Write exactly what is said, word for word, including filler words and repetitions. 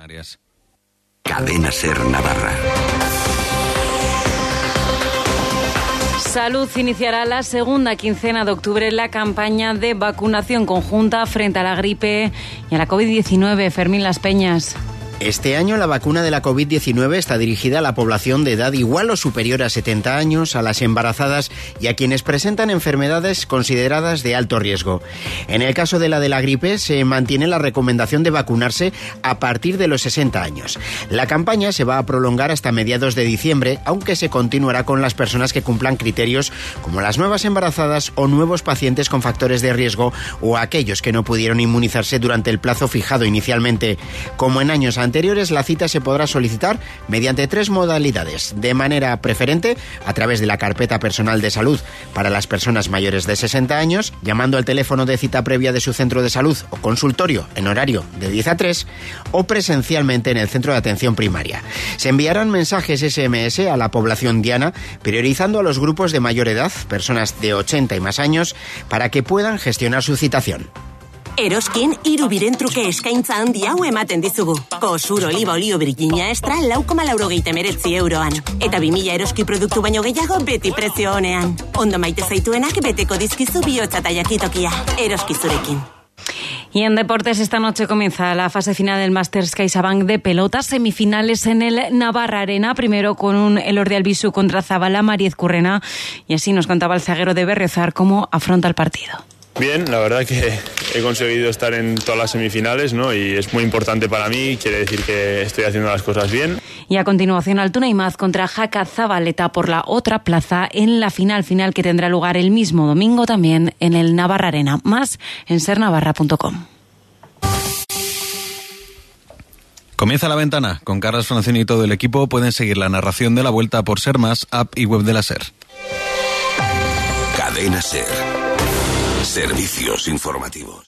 Canarias. Cadena Ser Navarra. Salud iniciará la segunda quincena de octubre la campaña de vacunación conjunta frente a la gripe y a la covid diecinueve. Fermín Las Peñas. Este año la vacuna de la covid diecinueve está dirigida a la población de edad igual o superior a setenta años, a las embarazadas y a quienes presentan enfermedades consideradas de alto riesgo. En el caso de la de la gripe se mantiene la recomendación de vacunarse a partir de los sesenta años. La campaña se va a prolongar hasta mediados de diciembre, aunque se continuará con las personas que cumplan criterios como las nuevas embarazadas o nuevos pacientes con factores de riesgo o aquellos que no pudieron inmunizarse durante el plazo fijado inicialmente. Como en años anteriores, anteriores, la cita se podrá solicitar mediante tres modalidades. De manera preferente, a través de la carpeta personal de salud para las personas mayores de sesenta años, llamando al teléfono de cita previa de su centro de salud o consultorio en horario de diez a tres, o presencialmente en el centro de atención primaria. Se enviarán mensajes ese eme ese a la población diana, priorizando a los grupos de mayor edad, personas de ochenta y más años, para que puedan gestionar su citación. Eroskin hirubiren truke eskaintza handi hau ematen dizugu. Kosur oliba olio birgina extra lau koma laurogeita hemeretzi euroan. Eta bi mila eroski produktu baino gehiago beti prezio honean. Ondo maite zaituenak beteko dizkizu bihotza eta jakitokia. Eroski zurekin. Y en deportes, esta noche comienza la fase final del Masters CaixaBank de pelota, semifinales en el Navarra Arena, primero con un Elordi Albisu contra Zabala, Mariez Currena, y así nos contaba el zaguero de Berriozar cómo afronta el partido. Bien, la verdad que he conseguido estar en todas las semifinales, ¿no? Y es muy importante para mí, quiere decir que estoy haciendo las cosas bien. Y a continuación, Altuna Imaz contra Jaca Zabaleta por la otra plaza en la final final que tendrá lugar el mismo domingo también en el Navarra Arena. Más en ser navarra punto com. Comienza La Ventana. Con Carlos Francini y todo el equipo pueden seguir la narración de la Vuelta por Ser Más, app y web de la SER. Cadena Ser. Servicios informativos.